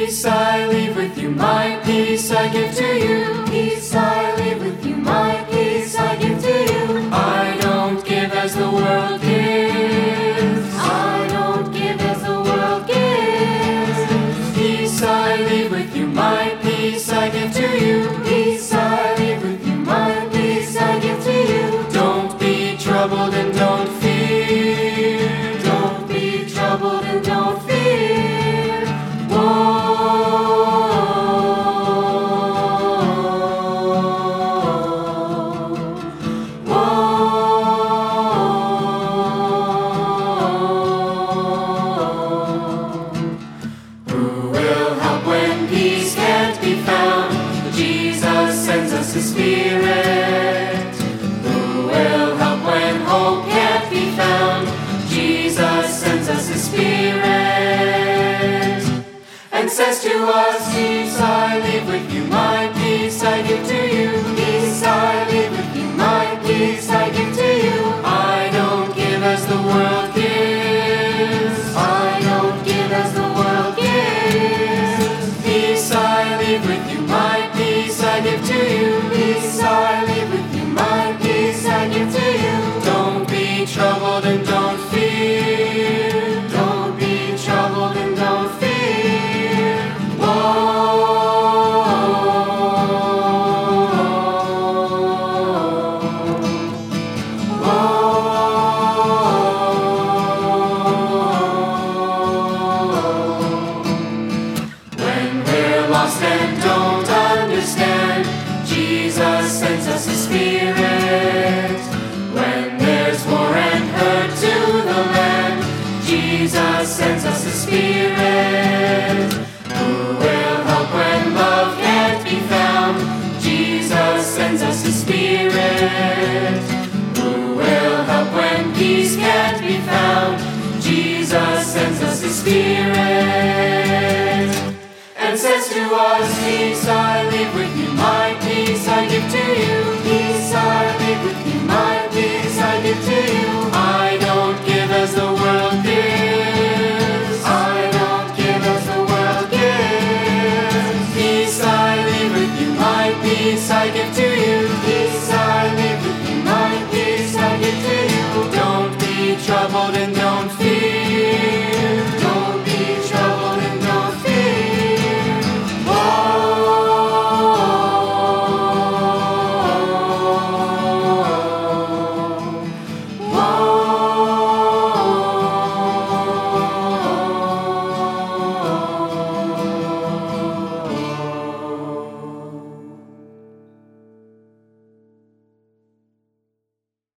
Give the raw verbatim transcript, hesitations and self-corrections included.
Peace I leave with you, my peace I give to you. Peace I leave with you, my peace I give to you. I don't give as the world gives. I don't give as the world gives. Peace I leave with you, my peace I give to you. Peace I leave with you, my peace I give to you. Don't be troubled and don't fear. Don't be troubled and don't fear. Whoa. His Spirit, who will help when hope can't be found. Jesus sends us His Spirit and says to us, peace I leave with you, my peace I give to you. Peace I leave with you, my peace I give to you. I don't give as the world gives. I don't give as the world gives. Peace I leave with you, my peace I give to you. Peace I leave with you, my peace I give to you. Don't be troubled and don't fear. Don't be troubled and don't fear. Whoa. When we're lost and don't understand, Jesus sends us His Spirit. When there's war and hurt to the land, Jesus sends us His Spirit. Who will help when love can't be found? Jesus sends us His Spirit. Who will help when peace can't